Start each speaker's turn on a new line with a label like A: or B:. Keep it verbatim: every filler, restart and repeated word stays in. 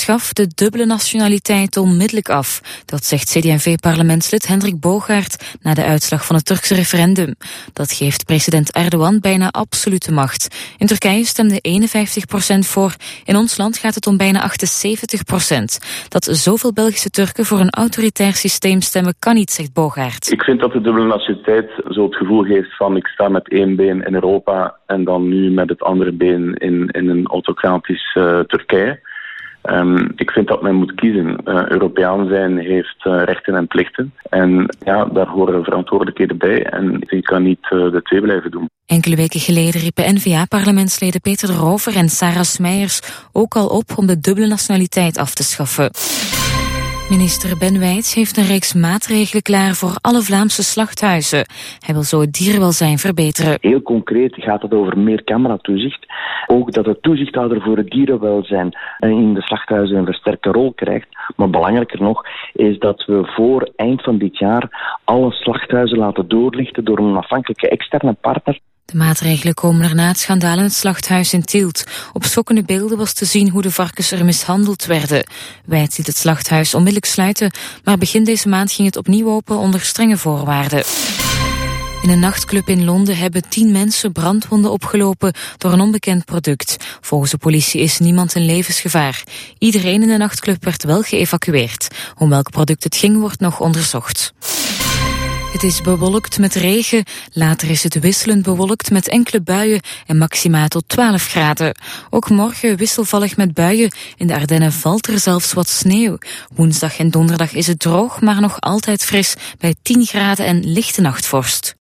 A: Schaf de dubbele nationaliteit onmiddellijk af. Dat zegt C D en V-parlementslid Hendrik Bogaert na de uitslag van het Turkse referendum. Dat geeft president Erdogan bijna absolute macht. In Turkije stemde eenenvijftig procent voor. In ons land gaat het om bijna achtenzeventig procent. Dat zoveel Belgische Turken voor een autoritair systeem stemmen kan niet, zegt Bogaert.
B: Ik vind dat de dubbele nationaliteit zo het gevoel geeft van ik sta met één been in Europa en dan nu met het andere been in, in een autocratisch uh, Turkije. Um, ik vind dat men moet kiezen. Uh, Europeaan zijn heeft uh, rechten en plichten. En ja, daar horen verantwoordelijkheden bij. En je kan niet uh, de twee blijven doen.
A: Enkele weken geleden riepen N V A-parlementsleden Peter de Rover en Sarah Smeijers ook al op om de dubbele nationaliteit af te schaffen. Minister Ben Wijts heeft een reeks maatregelen klaar voor alle Vlaamse slachthuizen. Hij wil zo het dierenwelzijn verbeteren.
C: Heel concreet gaat het over meer cameratoezicht. Ook dat de toezichthouder voor het dierenwelzijn in de slachthuizen een versterkte rol krijgt. Maar belangrijker nog is dat we voor eind van dit jaar alle slachthuizen laten doorlichten door een onafhankelijke externe partner.
A: De maatregelen komen er na het schandaal in het slachthuis in Tielt. Op schokkende beelden was te zien hoe de varkens er mishandeld werden. Wijts liet het slachthuis onmiddellijk sluiten, maar begin deze maand ging het opnieuw open onder strenge voorwaarden. In een nachtclub in Londen hebben tien mensen brandwonden opgelopen door een onbekend product. Volgens de politie is niemand in levensgevaar. Iedereen in de nachtclub werd wel geëvacueerd. Om welk product het ging wordt nog onderzocht. Het is bewolkt met regen, later is het wisselend bewolkt met enkele buien en maxima tot twaalf graden. Ook morgen wisselvallig met buien, in de Ardennen valt er zelfs wat sneeuw. Woensdag en donderdag is het droog, maar nog altijd fris bij tien graden en lichte nachtvorst.